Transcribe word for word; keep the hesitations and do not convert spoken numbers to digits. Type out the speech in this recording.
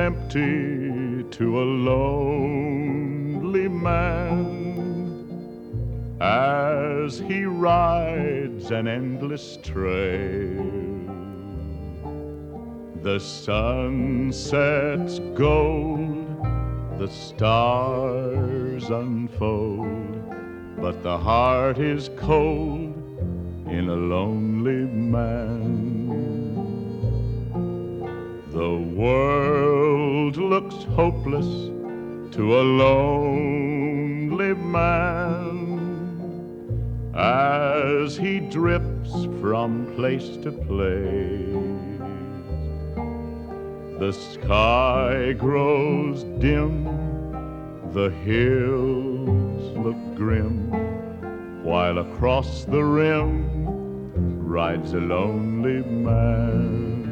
empty to a lonely man as he rides an endless trail. The sun sets gold, the stars unfold, but the heart is cold in a lonely man. The world looks hopeless to a lonely man as he drifts from place to place. The sky grows dim, the hills look grim, while across the rim rides a lonely man.